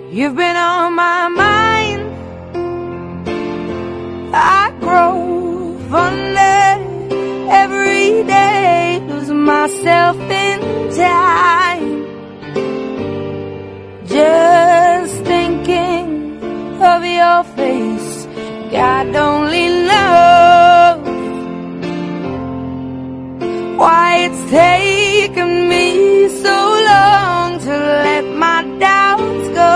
You've been on my mind. I grow fonder every day, lose myself in time, just thinking of your face. God only knows why it's taken me so long to let my doubts go.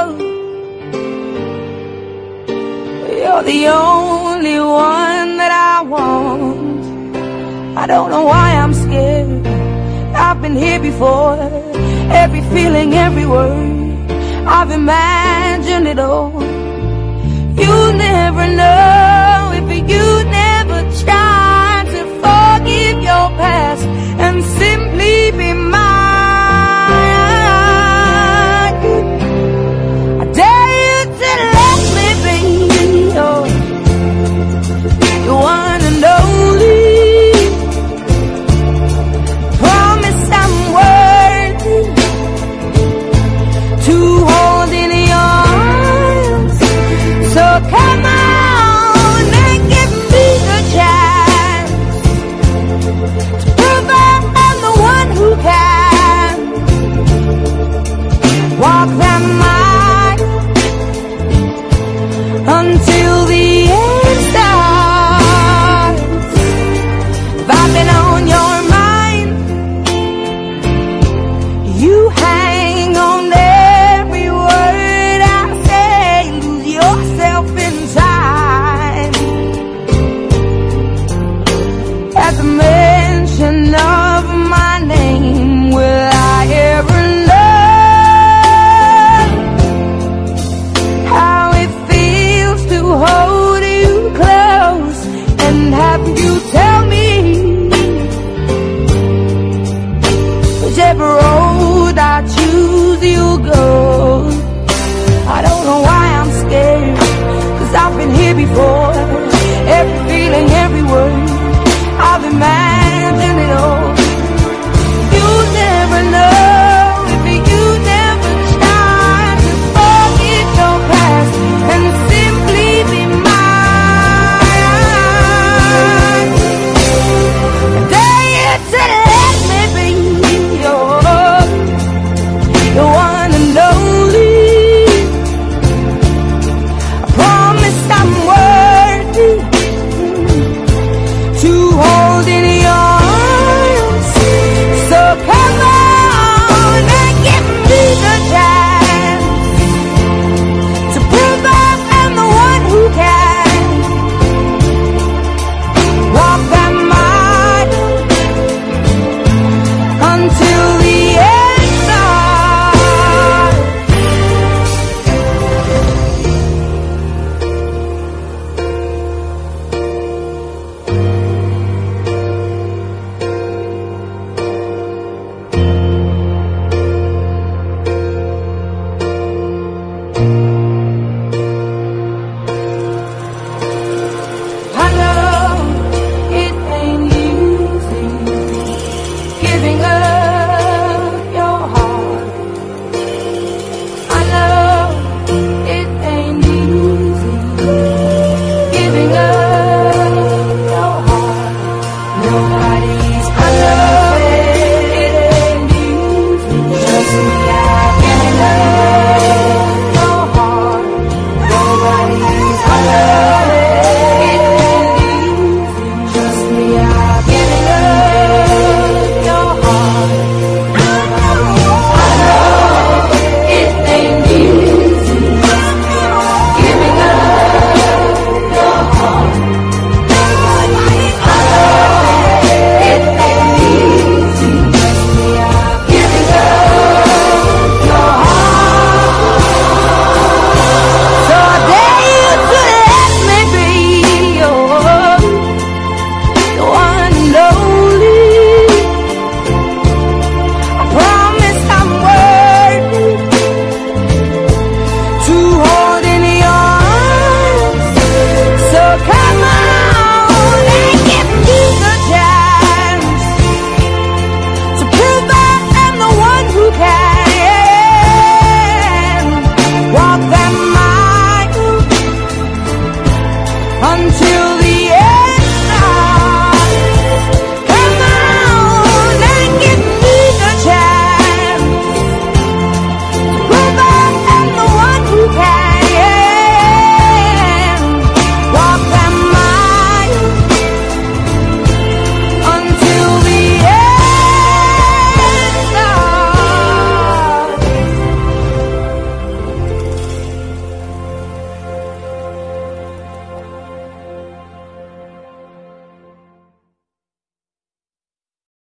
You're the only one that I want. I don't know why I'm scared. I've been here before. Every feeling, every word, I've imagined it all. You never know.